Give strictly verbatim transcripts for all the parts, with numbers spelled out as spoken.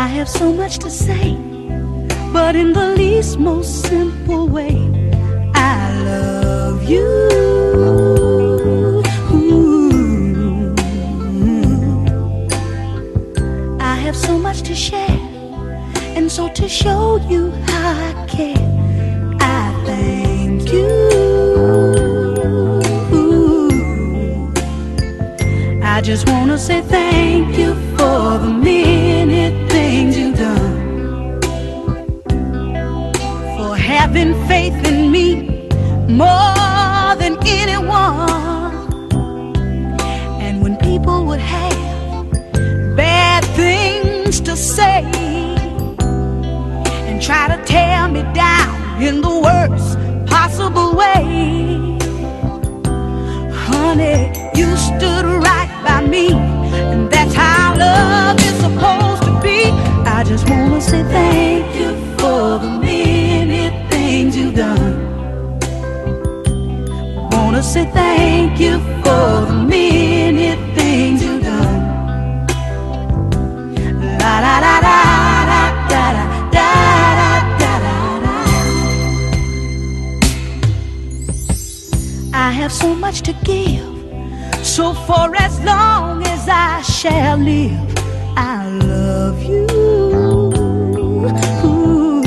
have so much to say, but in the least most simple way, I love you. Ooh. I have so much to share, and so to show you how I care, I thank you. Ooh. I just wanna say thank you for the many things you've done, for having faith in me more than anyone. And when people would have bad things to say and try to tear me down in the worst possible way, honey, you stood right by me, and that's how love is supposed to be. I just wanna say thank you for the many things you've done. Wanna say thank you for the many things you've done. La la la la la da da da da da da. I have so much to give, so for as long as I shall live, I love you. Ooh.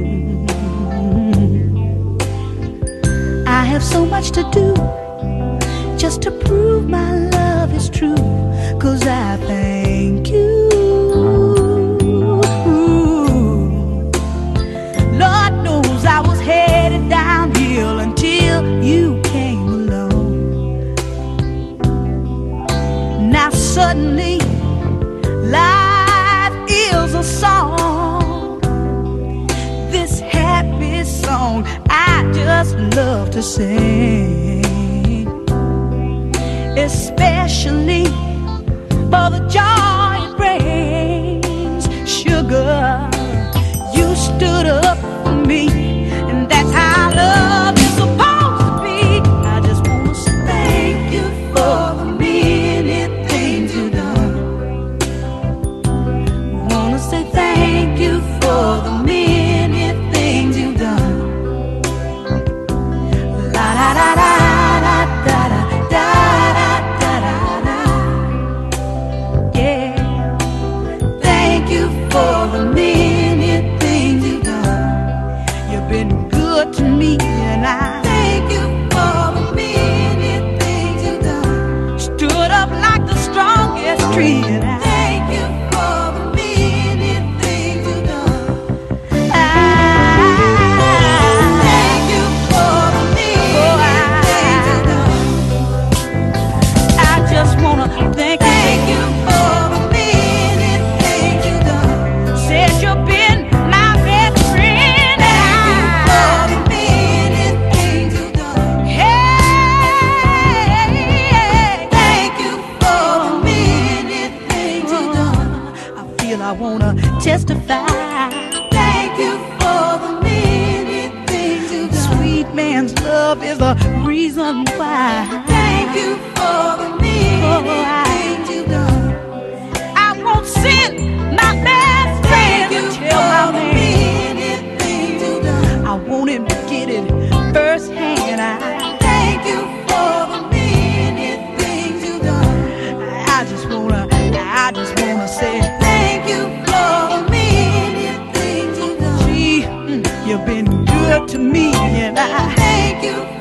I have so much to do just to prove my love is true, 'cause I thank you. Ooh. Lord knows I was headed downhill until you came along. Now suddenly life is a song, this happy song I just love to sing, especially for the joy it brings. Sugar, you stood up for me, and that's how love is supposed to be. I just wanna say thank you for the many things you've done. Wanna say thank you for the many things you've done. La la la la la da da da da da da da. Yeah. Thank you for the many things you've done. You've been good to me, and I thank you for the many things you've done. Stood up like the strongest tree, and I thank you for the many things you've done. I thank you for the many things you've done. I just wanna thank you. Thank you for the many things you've done. Said you've been my best friend. Thank you for the many things you've done. Hey, thank you for the many things you've done. I feel I wanna testify. Thank you for the many things you've done. Sweet man's love is the reason why. Thank you for the many things you've done. I won't send my best friend to tell my man. I want him to get it firsthand. I thank you for the many things you've done. I just wanna, I just wanna say thank you for the many things you've done. Gee, you've been good to me, and I thank you.